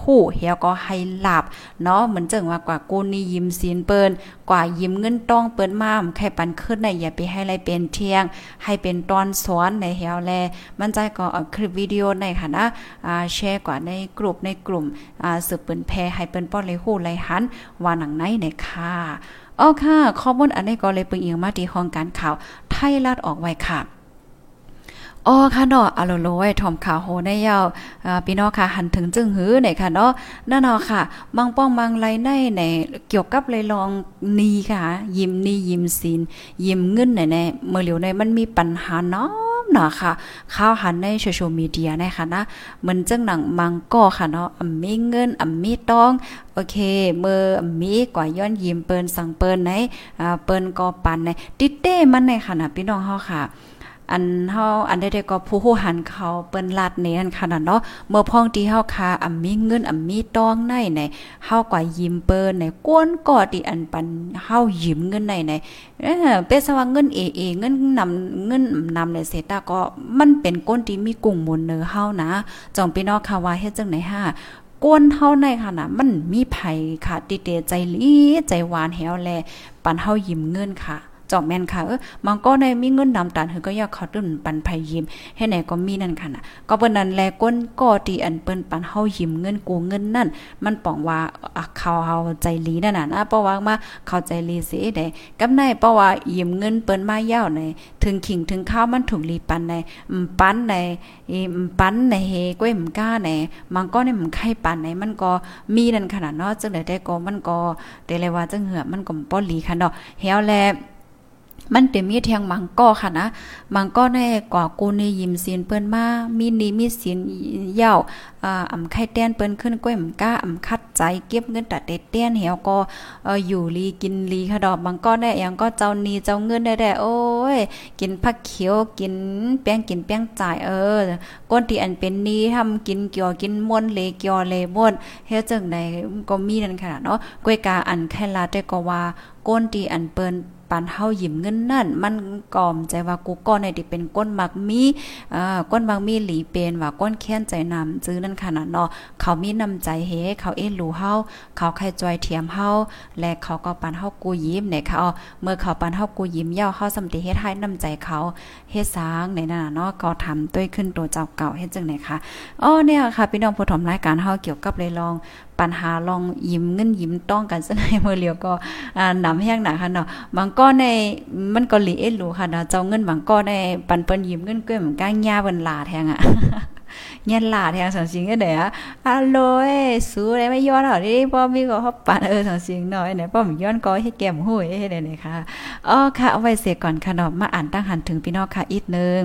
ฮู้เฮียก็ให้หลับเนาะเหมือนจังว่ากว่ากูนี่ยิ้มศีลเปิ้นกว่ายิ้มเงินต้องเปิ้นมาใครปันขึ้นในอย่าไปให้ไรเป็นเที่ยงให้เป็นตอนสอนในเฮียวแลมันใจก็เอาคลิปวิดีโอในค่ะนะแชร์กว่าในกลุ่มสืบเปิ้นแพร่ให้เปิ้นป้อนเลยฮู้เลยหันว่าหนังไหนเนี่ยค่ะอ๋อค่ะข้อมูลอันนี้ก็เลยเปิงเอียงมาที่ห้องการข่าวไทยรัฐออกไว้ค่ะอ๋อค่ะเนาะอะโลไว้ถ่อมข่าวโหได้ยาวพี่น้องค่ะหันถึงจึงหือไหนค่ะเนาะนั่นเนาะค่ะบางป้องบางไรในเกี่ยวกับเลยลองนีค่ะยิ้มนียิ้มศีลยิ้มเงินไหนเมื่อเหลียวในมันมีปัญหาเนาะค่ะข่าวหันในโซเชียลมีเดียนะคะนะมันจังหนังมังก็ค่ะเนาะมีเงินมีต้องโอเคเมื่อมีกว่าย้อนยิ้มเปิ้นสั่งเปิ้นไหนเปิ้นก็ปันในติดเต้มันในค่ะนะพี่น้องเฮาค่ะอันเฮาอันใดๆก็ผู้ฮู้หันเขาเปิ้นลาดเนนั่นค่ะเนาะเมื่อพ้องที่เฮาค่ะมีเงินมีต้องในเฮากว่ายิ้มเปิ้นในก้นก็ที่อันปันเฮายิ้มเงินในเป็นสว่าเงินเอเงินนำในเสตาก็มันเป็นก้นที่มีกุ้งหมุนเนอเฮานะจ่องพี่น้องค่ะว่าเฮ็ดจังไหนฮะก้นเฮาในค่ะนะมันมีไผค่ะติเตใจลีใจหวานแฮวแลปันเฮายิ้มเงินค่ะจอกแม่นค่ะมันก็ในมีเงินนำตันก็อยากเขาตื่นปันไผยิ้มให้ไหนก็มีนั่นค่ะนะก็เปิ้นนั้นแลก้นก็ที่อันเปิ้นปันเฮายิ้มเงินกูเงินนั่นมันป้องว่าเขาเฮาใจลีนั่นน่ะนะเพราะว่ามาเข้าใจลีสิได้กับในเพราะว่ายิ้มเงินเปิ้นมายาวในถึงขิงถึงข้าวมันถูกลีปันในปันในเฮก้วยก้าในมันก็ในมันไข่ปันในมันก็มีนั่นขนาดเนาะจังได๋ได้ก็มันก็ได้เลยว่าจังเหือมันก็บ่ลีค่ะเนาะเฮาแลมันเต็มมีเทียงมังก็ค่ะนะมังก็ในกว่ากูนี่ยิ้มศีลเปิ้นมามีนี่มีศีลยาวไข่แต้นเปิ้นขึ้นก้วยก้าคัดใจเก็บเงินตัดเต้นเหี่ยวก็อยู่ลีกินลีค่ะดอกมังก็ได้อย่างก็เจ้านี่เจ้าเงินได้โอ้ยกินผักเขียวกินแป้งจ่ายก้นที่อันเป็นนี้ทำกินเกี่ยวกินม่วนเลเกี่ยวเลม่วนเฮ็ดจังได๋ก็มีนั่นค่ะเนาะก้วยกาอันแค่ลาแต่ก็ว่าก้นที่อันเปิ้นปันเฮายิ้มเงินนั่นมันกอมใจว่ากูก้อนในที่เป็นก้นมักมีก้นมักมีหลีเป็นว่าก้นแค้นใจนำจื้อนั่นขนาดเนาะเขามีน้ำใจเฮเขารู้เฮาเขาใครจอยเทียมเฮาและเขาก็ปันเฮากูยิ้มเนี่ยเขาเมื่อเขาปันเฮากูยิ้มย่อเฮาสำติเฮ็ดให้น้ำใจเขาเฮ็ดสร้างในนั่นน่ะเนาะก็ทำด้วยขึ้นตัวเจ้าเก่าเฮ็ดจังได๋ค่ะเนี่ยค่ะพี่น้องผู้ชมรายการเฮาเกี่ยวกับเลยลองปัญหาลองยิ้มเงินยิ้มต้องกันซะในเมื่อเหลียวก็นำแห้งหนาค่ะเนาะบางก้อนในมันก็หลีรู้ค่ะเนาะเจ้าเงินบางก้อนในปันเปิ้นยิ้มเงินเก้เหมือนก้างหญ้าเปิ้นลาแทงเงี้ยลาแทงสังสิงก็ได้อะโลยสู้ได้ไม่ย้อนเหรอดิป้อมีก็เฮาปันสังสิงหน่อยเนี่ยป้อมย้อนก็ให้แก้มหู้ให้ได้ๆค่ะค่ะเอาไว้เสียก่อนค่ะเนาะมาอ่านตั้งหันถึงพี่น้องค่ะอีกนึง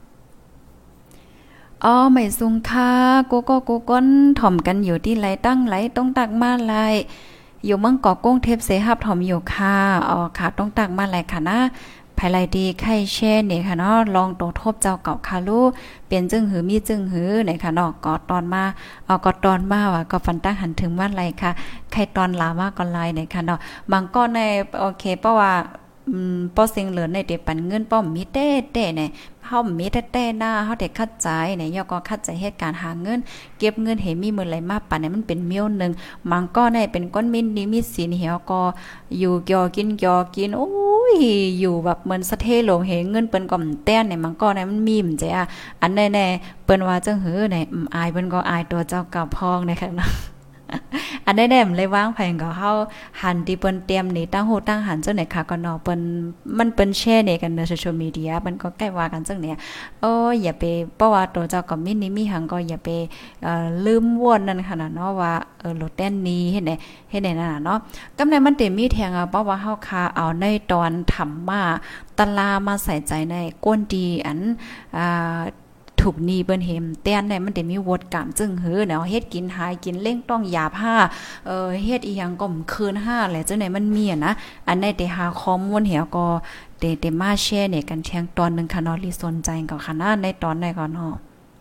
ไม่ซุงค่ะกูก้นถ่อมกันอยู่ที่ไหลตั้งไหลต้องตักมาไหลอยู่เมืองเกาะกุ้งเทพเสหับถ่อมอยู่ค่ะค่ะต้องตักมาไหลค่ะนะภายไลดีไข่แช่เนี่ยค่ะเนาะลองโตทบเจ้าเก่าค่ะลูกเปลี่ยนจึงหือมีจึงหือเนี่ยค่ะเนาะก็ตอนมาก็ตอนมาว่าก็ฟันตั้งหันถึงมาไหลค่ะไข่ตอนลามาก็ไหลเนี่ยค่ะเนาะบางก้อนในโอเคเพราะว่าป้อเสียงเหลือในเด็ปันเงินป้อมมีเต้เนี่ยเฮามีแต่หน้าเฮาได้คัดใจเนี่ยย่อก็คัดใจเหตุการหาเงินเก็บเงินให้มีมื้อไหลมาปานเนี่ยมันเป็นเมี้ยวนึงมังก็ได้เป็นก้อนมินนี่มีศีลเหี่ยวก็อยู่เกี่ยวกินโอ้ยอยู่แบบเหมือนสะเทลงเฮเงินเปิ้นก็แต้นเนี่ยมังก็ได้มันมีมจ้ะอันแน่ๆเปิ้นว่าจังหือเนี่ยอายเปิ้นก็อายตัวเจ้าเก่าพองนะคะเนาะอันได้แดมเลยวางแผนก็เฮาหันที่เปิ้นเตรียมนี่ตั้งโหตั้งหันจังไหนค่ะก็เนาะเปิ้นมันเปิ้นแชร์ในกันในโซเชียลมีเดียมันก็ใกล้ว่ากันจังเนี่ยอย่าไปเพราะว่าตัวเจ้าก็มีหังก็อย่าไปลืมวนนั่นค่ะเนาะว่าโหลดแต้นนี้เฮ็ดได้นั่นน่ะเนาะกำไดมันเต็มมีแทงเพราะว่าเฮาคาเอาในตอนทำมาตะลามาใส่ใจในก้นดีอันถูกนีเปิ้นเห็มแต้นได้มันได้มีวดกามจึงหือเนาะเฮ็ดกินหายกินเล่งต้องหยาบห้าเฮ็ดอีหยังก็คืนห้าแหละจังได๋มันมีนะอันใดได้หาข้อมูลเหี่ยวก็ได้มาแชร์เนี่ยกันเที่ยงตอนนึงค่ะเนาะที่สนใจก็ค่ะนะในตอนใดก่อนเนาะ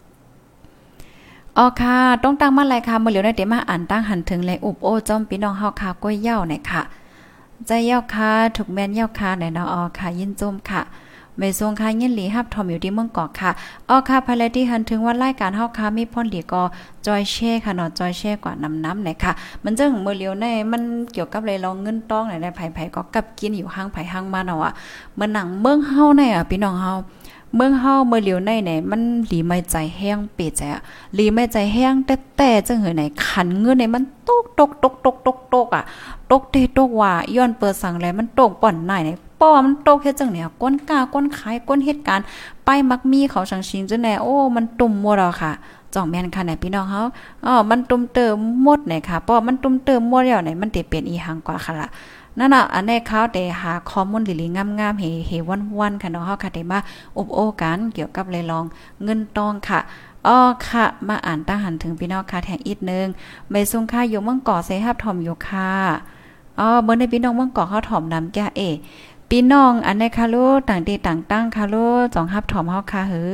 ค่ะต้องตั้งมาหลายค่ะมื้อเหลียวได้มาอ่านตั้งหันถึงเลยอุบโอจ้อมพี่น้องเฮาค่ะก้อยเหย้าเนี่ยค่ะใจเหย้าค่ะถูกแม่นเหย้าค่ะเนี่ยเนาะค่ะยินจมค่ะไม่ทรงค่ะยินหลีฮับทอมอยู่ที่เมืองเกาะค่ะอ้อค่ะภายในที่หันถึงว่ารายการเฮาค่ะมีพ่นหลีก็จอยแช่ค่ะเนาะจอยแช่กว่าน้ำไหนค่ะมันจังมื้อเลียวในมันเกี่ยวกับเลยลองเงินต้องไหนได้ไผๆก็กับกินอยู่ห้างไผห้างมาเนาะอ่ะเมื่อหนังเมืองเฮาในอ่ะพี่น้องเฮาเมืองเฮาเมื่อเหลียวในเนี่ยมันหลีไม่ใจแห้งเปียใจอ่ะหลีไม่ใจแห้งแต่จังหือไหนขันเงินเนี่ยมันตกอ่ะตกเตตกว่าย้อนเปิดสั่งแล้วมันตกป่อนไหนเนี่ยป้อมันตกเฮ็ดจังเนี่ยก้นกาก้นขายก้นเหตุการณ์ไปมักมีเขาสังชิงจังแน่โอ้มันตุ่มหมดแล้วค่ะจ่องแม่นค่ะไหนพี่น้องเฮามันตุ่มเติมหมดไหนค่ะป้อมันตุ่มเติมหมดแล้วไหนมันสิเป็นอีหังกว่าค่ะล่ะนั่นน่ะอันนี้เขาได้หาข้อมูลหลีๆงามๆเฮวันๆค่ะเนาะเฮาค่ะได้มาอบโอ้กันเกี่ยวกับเลยลองเงินตองค่ะค่ะมาอ่านตั้งหันถึงพี่น้องค่ะแทงอีกนึงไม่ซุงค่าอยู่เมืองเกาะเสฮับถ่อมอยู่ค่ะเบิ่งในพี่น้องเมืองเกาะเฮาถ่อมนำแก่พี่น้องอันนี้ค่ะลูกต่างดีต่างตั้งค่ะลูกจ่องฮับถ่อมเฮาค่ะหื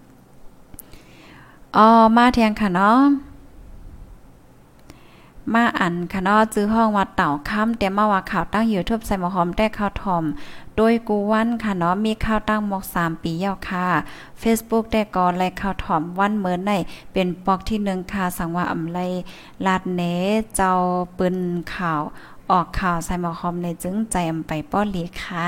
อมาแทงค่ะเนาะมาอันค่ะเนาะจื้อห้องวัดเต่าค่ำแต่มาว่าข่าวตั้ง YouTube ใส่หมอหอมได้ข่าวถ่อมโดยกูวันค่ะเนาะมีข่าวตั้งหมอก3ปีแล้วค่ะ Facebook ได้ก่อไล่ข่าวถ่อมวันเหมือนในเป็นปอกที่1ค่ะสังว่าอำไลลาดเนเจ้าปืนข่าวออกข่าวใส่หมอหอมในจึงใจอำไปป้อหลีค่ะ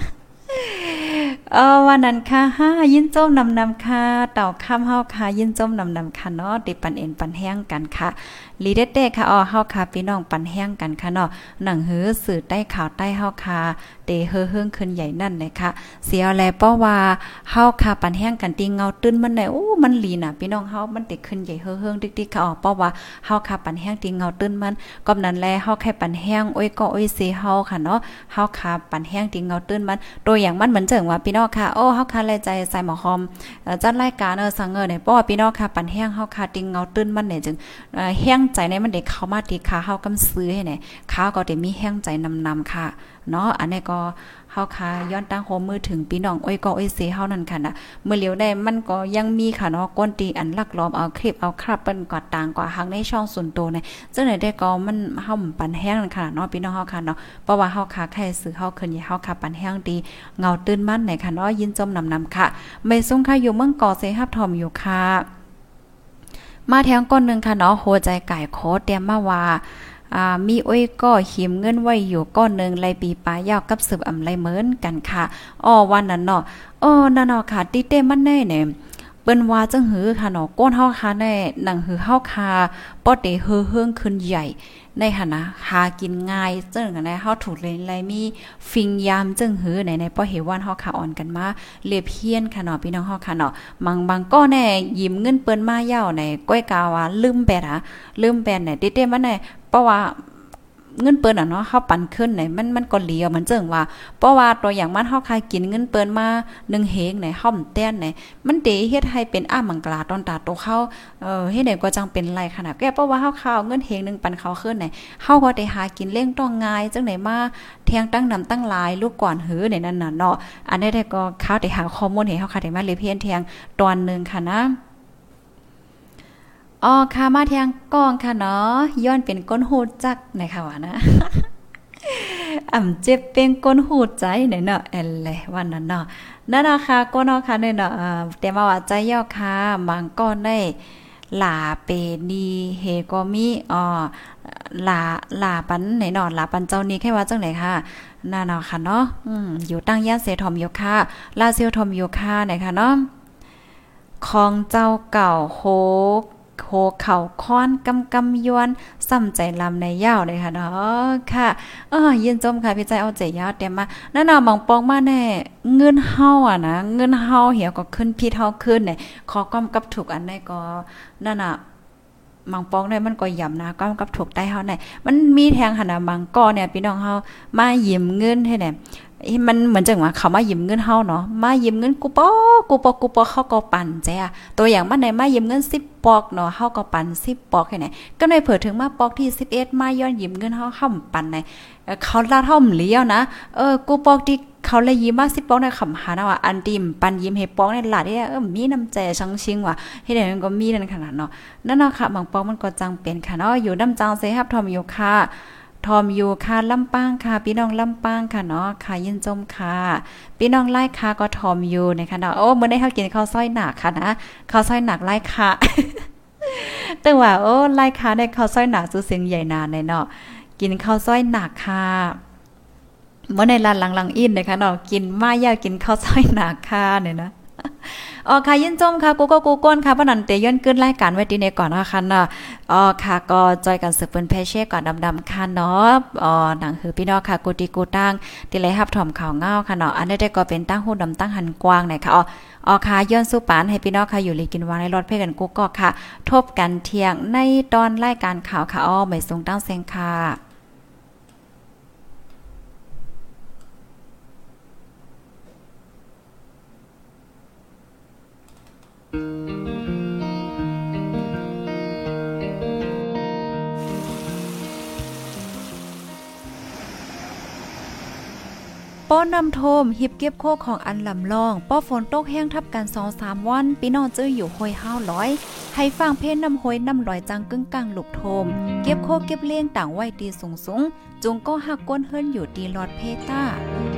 วันนั้นค่ะยินจมนำค่ะเต่าข้ามเฮาค่ะยินจมนำค่ะเนาะติปันเอ็นปันแห้งกันค่ะลีเด็ดๆค่ะเฮาค่ะพี่น้องปันแห้งกันค่ะเนาะหนังหือสื่อใต้ข่าวใต้เฮาค่ะเตเฮือขึ้นใหญ่นั่นเลยค่ะเสียแลเพราะว่าเฮาค่ะปันแห้งกันติเงาตื้นมันได้โอ้มันลีน่ะพี่น้องเฮามันติขึ้นใหญ่เฮือติ๊กๆค่ะเพราะว่าเฮาค่ะปันแห้งติเงาตื้นมันก็นั้นแลเฮาแค่ปันแห้งโอ้ยก็โอ้ยเสเฮาค่ะเนาะเฮาค่ะปันแห้งติเงาตื้นมันตัวอย่างมันเหมือนเจิงว่าพี่น้องค่ะเฮาค่ะแลใจใส่หมอหอมจัดรายการสังเงอเนี่ยเพราะว่าพี่น้องค่ะปันแห้งเฮาค่ะติเงาตื้นมันเนี่ยจึงแห้งใจในมันเด็กเข้ามาติค่ะเฮากำซื้อให้เนี่ยข้าวก็ได้มีแห้งใจนำค่ะเนาะอันนี้ก็เฮาค่ะย้อนตั้งโฮมมือถึงพี่น้องอ้อยก็อ้อยเสเฮานั่นค่ะนะเมื่อเหลียวได้มันก็ยังมีค่ะเนาะก้นตีอันลักล้อมเอาคลิปเอาคราบเปิ้นกว่าต่างกว่าหังในช่องส่วนตัวเนี่ยจังได๋ได้ก็มันเฮาปันแห้งนั่นค่ะเนาะพี่น้องเฮาค่ะเนาะเพราะว่าเฮาค่ะแค่ซื้อเฮาขึ้นเฮาค่ะปันแห้งดีเงาตื่นมันไหนค่ะเนาะยินจมนำค่ะไม่ซุ่งค่ะอยู่เมืองเกาะเสฮับทอมอยู่ค่ะมาแทงก้นนึงค่ะเนาะโหใจไก่โคเตรียมมาว่ามีอ้อยก็หิมเงินไว้อยู่ก้อนนึงไรปีปลายาวกับสืบอำไรเหมือนกันค่ะวันนั้นเนาะนั่นเนาะค่ะติเต้มันแน่เนี่ยเปิ้นว่าจังหือค่ะเนาะก้นเฮาค่ะแน่หนังหือเฮาค่ะปอเตเฮืองขึ้นใหญ่ในหั่นนะหากินง่ายจังกันนะเฮาถูกเลยไรมีฟิงยามจังหือในป้อเหวันเฮาค่ะอ่อนกันมาเลียบเฮียนค่ะเนาะพี่น้องเฮาค่ะเนาะบางก็แน่ยิ้มเงินเปิ้นมายาวในก้อยกาว่าลืมแปดเนี่ยเต้ๆมันแน่เพราะว่าเงินเปิ้นเนาะเฮาปันขึ้นไหนมันก็เหลียวมันเจิงว่าเพราะว่าตัวอย่างมันเฮาคายกินเงินเปิ้นมา1เฮงไหนห่อมแต้นไหนมันเตเฮ็ดให้เป็นมังกลาตอนตาโตเข้าเฮ็ดได้ก็จังเป็นไรขนาดแก่เพราะว่าเฮาข้าวเงินเฮงนึงปันเขาขึ้นไหนเฮาก็ได้หากินเลี้ยงต้องง่ายจังไหนมาแทงตั้งนำตั้งหลายลูกก่อนหือในนั้นน่ะเนาะอันนี้ได้ก็ข้าวได้หาข้อมูลให้เฮาค่ะได้มาเลยเพียนแทงตอนนึงค่ะนะค่ะมาแทงกองค่ะเนาะย้อนเป็นก้นหูจักนะคะว่านะ เจ็บเป็นก้นหูใจเนาะแอลเลยวันนั้นเนาะนั่นนะคะก้นเนาะค่ะเนาะแต่มาว่าใจย่อค่ะบางก้อนได้หลาเปนีเฮก็มีหลาปันไหนเนาะหลาปันเจ้านี้แค่ว่าจังไหนค่ะนั่นเนาะค่ะเนาะอยู่ตั้งย่านเสทอมอยู่ค่ะลาเซียวทอมอยู่ค่ะไหนค่ะเนาะของเจ้าเก่าโฮเข่าค้อนกำยวนซ้ำใจลำในยาวเลยค่ะเนาะค่ะยินจมค่ะพี่ใจเอาใจยาวเต็มมานั่นน่ะมองปองมาแน่เงินเฮานะเงินเฮาเหี่ยวก็ขึ้นพี่เฮาขึ้นเนี่ยขอก้อมกับถูกอันใดก็นั่นน่ะมังปองได้มันก็ย่ำนะก้อมกับถูกใต้เฮาเนี่ยมันมีแทงหั่นน่ะบางก้อเนี่ยพี่น้องเฮามายืมเงินให้เนี่ยมันเหมือนจังว่าเขามายืมเงินเฮาเนาะมายืมเงินกูปอเขาก็ปั่นแจ้ตัวอย่างมันไหนมายืมเงิน10ปอกเนาะเฮาก็ปั่น10ปอกแค่ไหนก็ได้เผยถึงมาปอกที่11มาย้อนยืมเงินเฮาค้ำปั่นไหนเขาลาดเฮาเลี้ยวนะกูปอกที่เขาเลยยิ้มมา10ปอกได้ขำหานะว่าอันติมปันยิ้มให้ปอกในหลาดเนี่ยมีน้ำใจชังชิงว่ะเฮ็ดได้มันก็มีนั่นขนาดเนาะนั่นเนาะค่ะบางปอกมันก็จังเป็นค่ะเนาะอยู่น้ำจังเซฮับทอมอยู่ค่ะทอมอยู่ค่ะลำปางค่ะพี่น้องลำปางค่ะเนาะค่ะยินจมค่ะพี่น้องไล่ค่ะก็ทอมอยู่นะคะเนาะโอ้มื้อนี้เฮากินข้าวซอยหนักค่ะนะข้าวซอยหนักไล่ค่ะ แต่ว่าโอ้ไล่ค่ะได้ข้าวซอยหนักซื่อเสียงใหญ่นานเลยเนาะกินข้าวซอยหนักค่ะเมื่อในร้านหลังๆอินนะคะเนาะกินมาย่ากินข้าวซอยหนักค่ะเนี่ยนะอ๋อค่ะยินจมค่ะกูก็กูก้นค่ะปะนันเตย้อนขึ้นรายการไว้ดีในก่อนนะคะเนาะอ๋อค่ะก็จอยกันสืบเปิ้นแพเช่ก่อนดำๆค่ะเนาะอ๋อหนังคือพี่น้องค่ะกูติกูตั้งที่ไหลรับถ่อมข่าวเงาค่ะเนาะอันนี้ได้ก็เป็นตั้งหูดำตั้งหันกว้างนะคะอ๋อค่ะย้อนสู้ปานให้พี่น้องค่ะอยู่ลีกินวางในรถเพื่อกันกูก็ค่ะทบกันเที่ยงในตอนรายการข่าวค่ะอ๋อไม่ทรงตั้งเสียงค่ะป้อนำโทมหิบเก็บโคกของอันลำลองป้อฝนตกแห้งทับกัน 2-3 วันพี่น้องจื้ออยู่ห้อยห้าวร้อยให้ฟังเพลงน้ำห้อยน้ำลอยจังกึ่งกลางลูกโทมเก็บโคกเก็บเลี้ยงต่างไว้ตีสูงๆจุงก็หักก้นเฮิรนอยู่ตีลอดเพต้า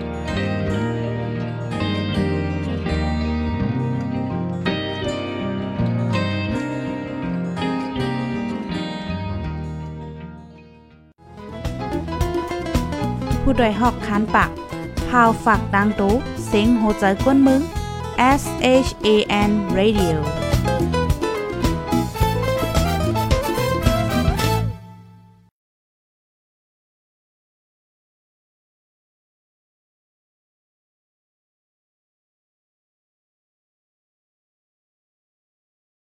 ผู้ดยหอกคานปากพาวฝากดังตู้เสียงโหใจกวนมึง SHAN Radio